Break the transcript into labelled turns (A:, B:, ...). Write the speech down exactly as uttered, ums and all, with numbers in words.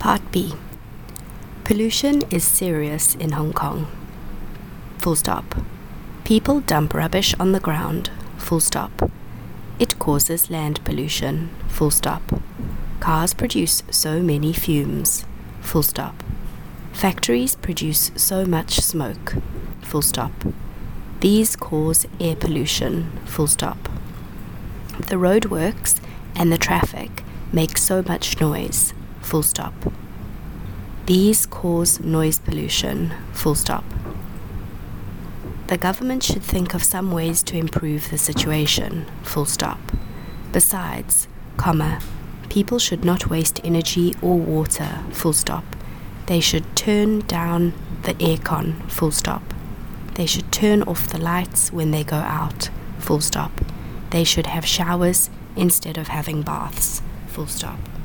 A: Part B. Pollution is serious in Hong Kong. Full stop. People dump rubbish on the ground. Full stop. It causes land pollution. Full stop. Cars produce so many fumes. Full stop. Factories produce so much smoke. Full stop. These cause air pollution. Full stop. The roadworks and the traffic make so much noise. Full stop. These cause noise pollution. Full stop. The government should think of some ways to improve the situation. Full stop. Besides, comma, people should not waste energy or water. Full stop. They should turn down the aircon. Full stop. They should turn off the lights when they go out. Full stop. They should have showers instead of having baths. Full stop.